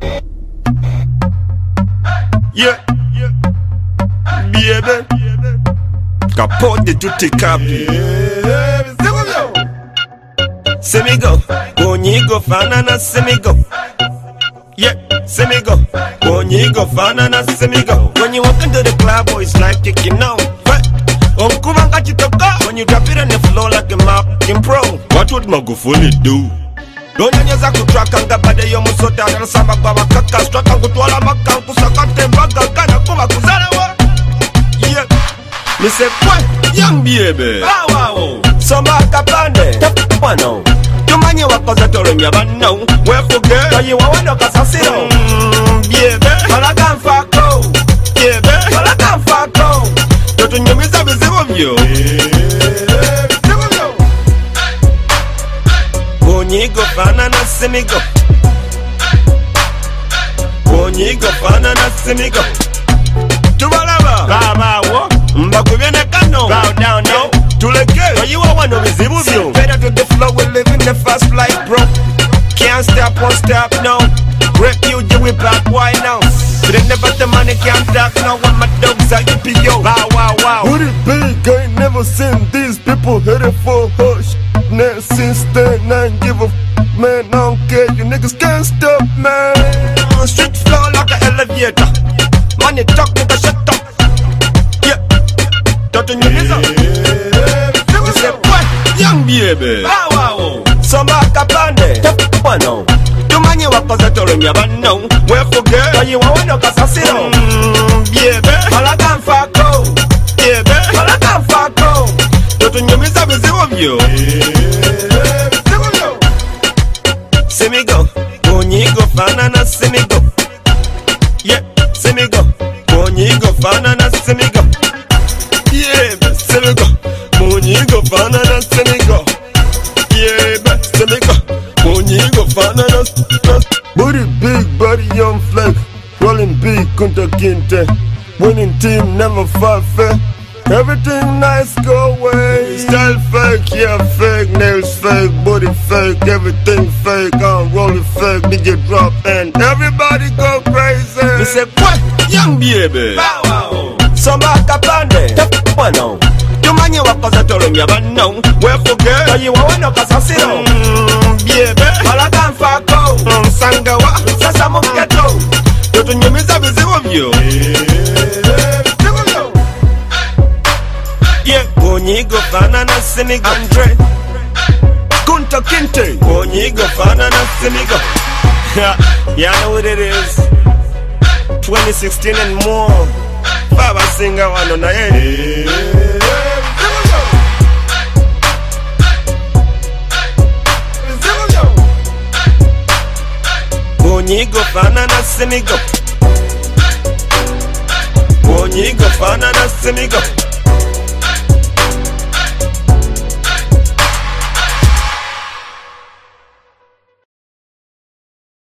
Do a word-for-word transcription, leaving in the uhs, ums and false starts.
Yeah, baby. Capote tutti capi. Semigo, Bonigo fanana semigo. Yeah, semigo, Bonigo fanana semigo. When you walk into the club, boys like kicking out. On Kumanga Chitoka, when you drop it on the floor like a map in pro. What would Magufuli do? Don't nyanyeza kutrakanga bade yo musota anasamba kwa makaka straka kutwala makanku sakate mbaga kana kuma kuzalewa. Yeah, me say what young baby. Wow wow. Samba kapande tapano. Tumanye wakoza toremya bano. We forget. Kayi wawano kasasiro. Baby. Malaga mfako. Baby. Malaga mfako. Toto nyumiza bizibu myo. Bonigo fanana semigo. Bonigo fanana semigo. Tubalaba baba wo mbakubene kano. Bow down no. Tuleke you are one of the zibu view. Better to the flow, we live in the fast life, bro. Can't stop, won't stop, no. Refugee, we back, why now? But they never the money can't stop, no. When my dogs are you P O. Wow, wow, wow. Would it big? I ain't never seen these people headed for hush. Now since then, I ain't give a f- man. I don't care, you niggas can't stop, man. Street flow like an elevator. Money talk, nigga, shut up. Yeah. Don't you listen? You say what? Young baby. Wow, wow. Samba kapande tapano. Tumanye wakoza toremya bano. We forget. Kayi wawano kasasiro. Baby. Malaga mfako. Baby. Malaga mfako. Toto nyumiza bizibu vyo. Semigo. Bonigo fanana semigo. Yeah, semigo. Bonigo fanana semigo. Yeah, semigo. Bonigo fanana semigo. Yeah, semigo. Bonigo fanana semigo. Booty big, body young flex. Rolling big, kunta kinte. Winning team, never fight fair. Everything nice, go away. Style fake, yeah, fake. Nails fake, booty fake. Everything fake, I'm rolling fake. D J drop and everybody go crazy. Me say what? Young baby. Wow, wow. Samba kapande tapano. Tumanye wakoza toremya bano. We forget. Kayi wawano kasasiro. Baby. Malaga mfako. Sangawa. Sasa muketo. Toto nyumiza bizibu vyo. Yeah. Bonigo fanana semigo. Andre. Kunta kinte. Bonigo fanana semigo. Yeah, I know what it is. twenty sixteen and more. Baba Singa wano na ye. Bonigo fanana semigo. Bonigo fanana semigo.